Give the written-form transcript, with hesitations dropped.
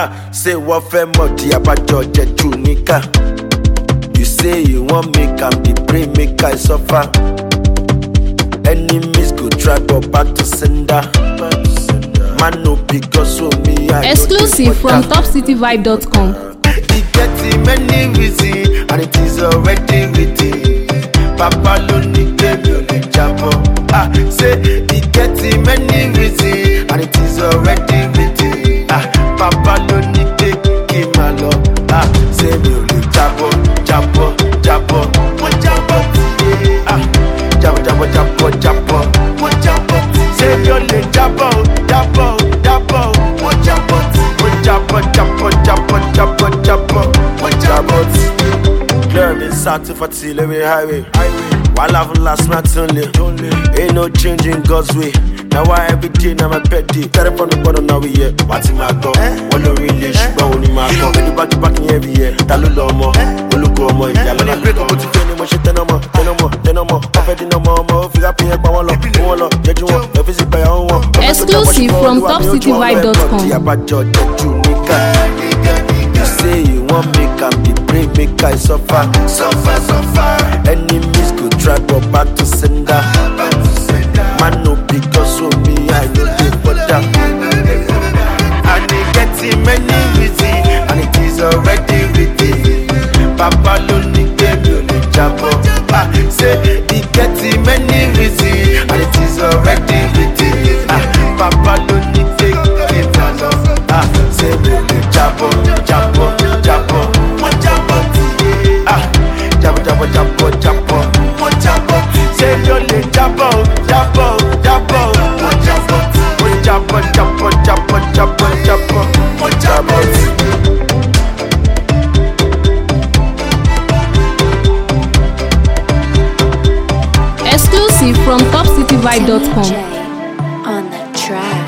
Say what fẹ́ mọ̀ tí abájọ jẹ́ jù níkà. You say you wan make am dey pray make I suffer. Enemies go try but back to sender. Man no because of me I exclusive from topcityvibe.com. He get many reasons and it is already written. Papa lo ní gbẹ̀mí ò lè jábọ̀. Say he get many reasons and it is already written. Papa lo ní gbé kí n máa lọ. Say mi ò lè jábọ̀ jábọ̀ jábọ̀. Mo jábọ̀ tiye. Jábọ̀ jábọ̀ jábọ̀ jábọ̀. Mo jábọ̀ tiye. Say mi ò lè jábọ̀ jábọ̀ jábọ̀. Mo jábọ̀ tiye. Mo jábọ̀ jábọ̀ jábọ̀ jábọ̀ jábọ̀. Mo jábọ̀ tiye. Clear me sat for till every highway. While I've last night only. Ain't no change in God's way. Now why every day now my pet day. Carry from the bottom now we here. What's in my door? One no really but only my door. When you back in every year. Talu lomo, oluko mo. Yalla break up to feel mo shit no more. Perfect no more. Figure pay e pa won lo. Jeju won. E visit by your own. Exclusive from topcityvibe.com. You say you want make am dey pray make I suffer. Enemies go try but back to sender. Man no because of me I no dey bother. And they get many reasons and it is already written. Papa lo ní gbẹ̀mí ò lè jábọ̀. Say he get many reasons and it is already written. Papa lo ní gbé kí n máa lọ. Say mi ò lè jábọ̀ jábọ̀ jábọ̀. Mo jábọ̀ tiye. Jábọ̀ jábọ̀ jábọ̀ jábọ̀. Mo jábọ̀ tiye. Say mi ò lè jábọ̀ jábọ̀ jábọ̀. Mo jábọ̀ tiye. Mo jábọ̀ jábọ̀ jábọ̀ jábọ̀ jábọ̀. Mo jábọ̀ tiye. Exclusive from topcityvibe.com. On the track.